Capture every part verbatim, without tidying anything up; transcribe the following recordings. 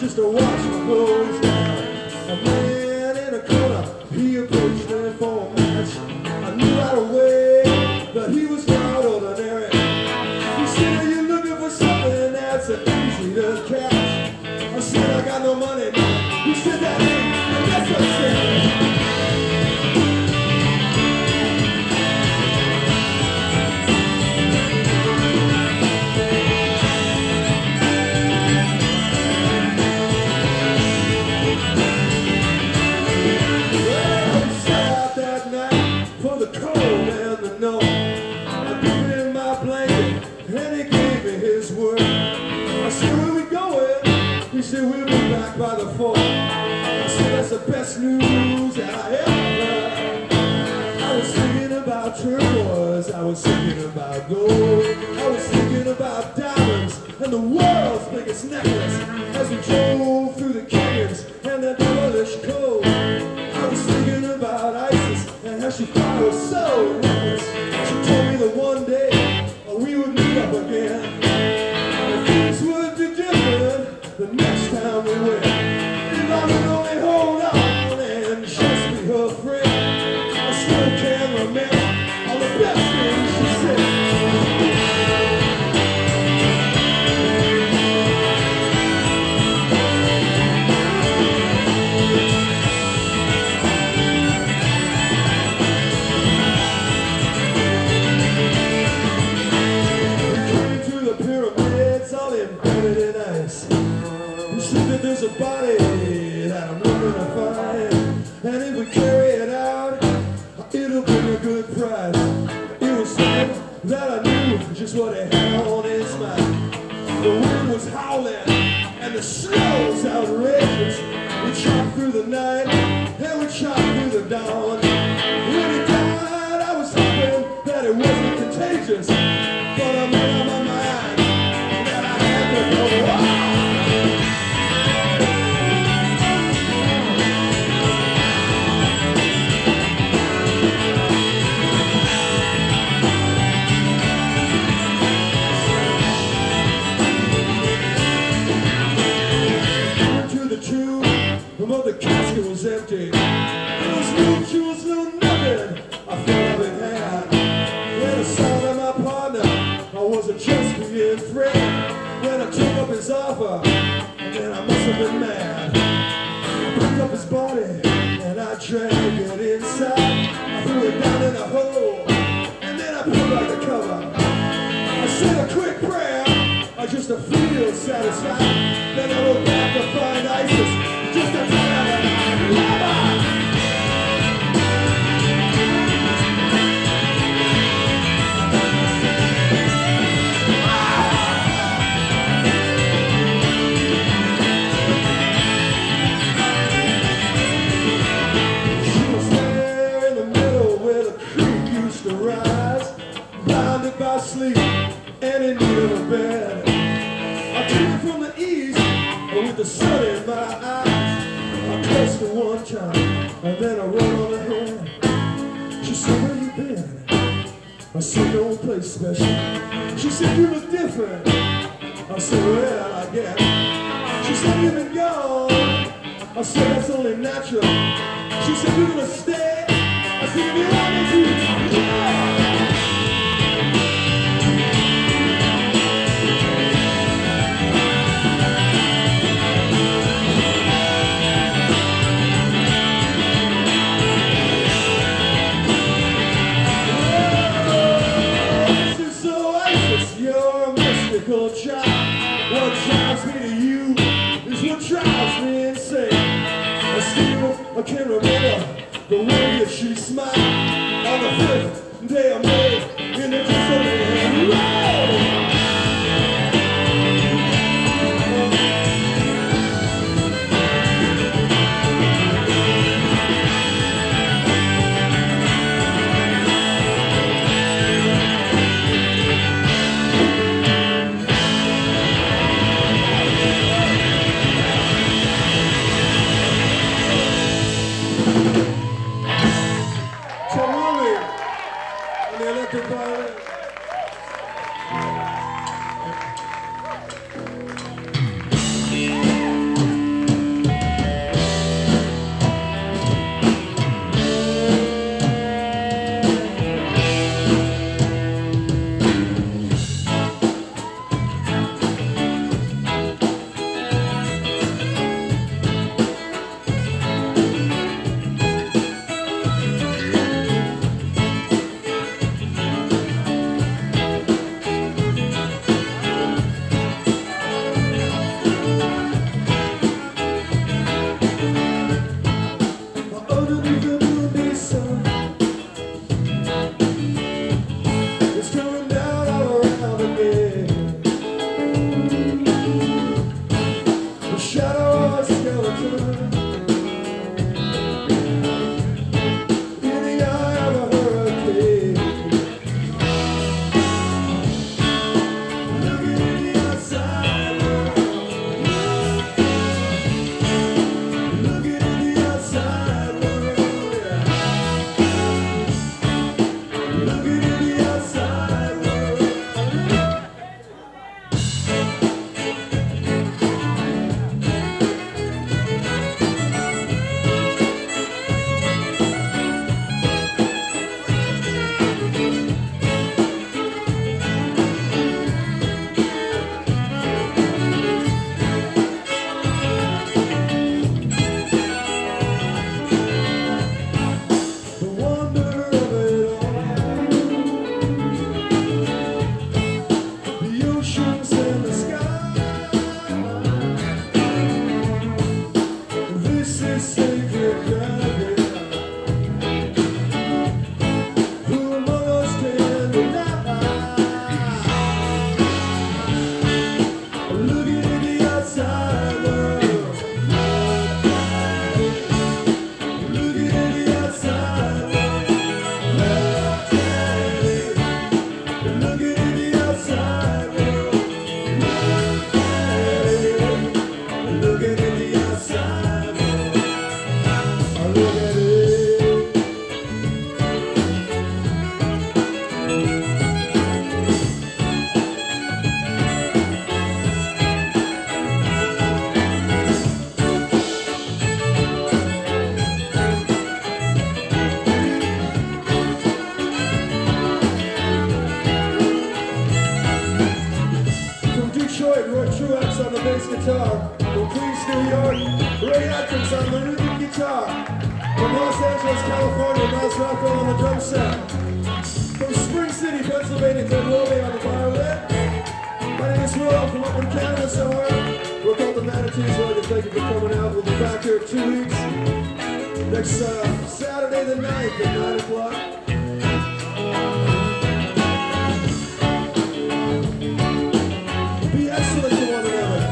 just to watch my clothes down. A man in a corner, he approached me for a match. I knew right away that he was not ordinary. He said, are you looking for something that's easy to catch? I said, I got no money now. He said, that ain't necessary. He said, we'll be back by the fall. I said, that's the best news that I ever heard. I was thinking about turquoise, I was thinking about gold, I was thinking about diamonds and the world's biggest necklace as we drove through the canyons and the devilish cold. I was thinking about Isis and how she thought I was so reckless. She told me that one day we would meet up again. The next time we went, if I would only hold on and just be her friend, I still can remember all the best things she said. We came to the pyramids all embedded in ice. There's a body that I'm looking to find, and if we carry it out, it'll bring a good price. It was then that I knew just what it had on its mind. The wind was howling, and the snow was outrageous. We chopped through the night, and we chopped through the dawn. When it died, I was hoping that it wasn't contagious, but I made up my mind that I had to go on. But the casket was empty. There was no jewels, no nothing I thought I would have. When I saw that my partner, I wasn't just being friend. When I took up his offer, and then I must have been mad. I picked up his body, and I dragged it inside. I threw it down in a hole, and then I pulled out the cover. I said a quick prayer, I just to feel satisfied. Then I went back to find Isis. Just a time, lover. She was there in the middle where the creek used to rise, blinded by sleep and in need of a bed. I took it from the east with the sun in my eyes. I pressed her one time, and then I run on her hand. She said, where you been? I said, no place special. She said, you look different. I said, well, I guess. She said, you've been gone. I said, that's only natural. She said, you're gonna stay. I said, if you want me to, yeah. Child. What drives me to you is what drives me insane. I still I can remember the way that she smiled on the fifth day of May in the Disneyland Road. Electric violin. bass guitar. From Queens, New York, Ray Atkins on the rhythm guitar. From Los Angeles, California, Miles Rocco on the drum set. From Spring City, Pennsylvania, Ted Roby on the violin. My name is Will from up in Canada somewhere. We're called the Manatees. I'd like to thank you for coming out. We'll be back here in two weeks. Next uh, Saturday the ninth at nine o'clock. Be excellent to one another.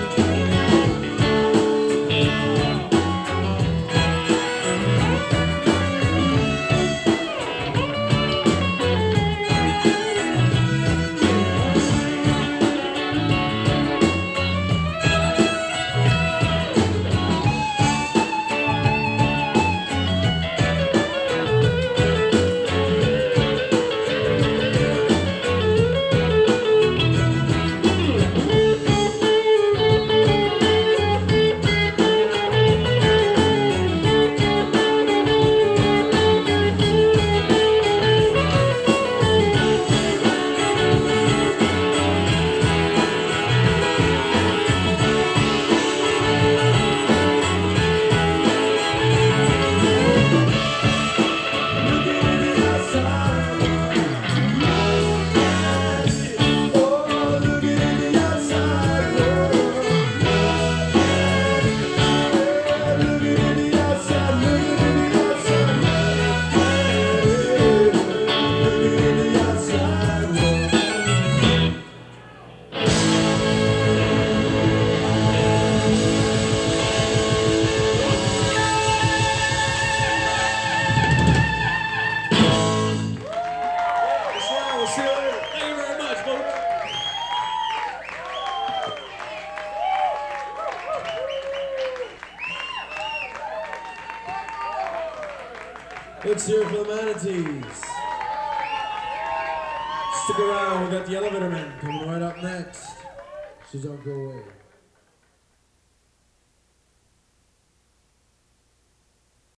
Let's hear it for the Manatees. Stick around, we got the Elevator Men coming right up next. So don't go away.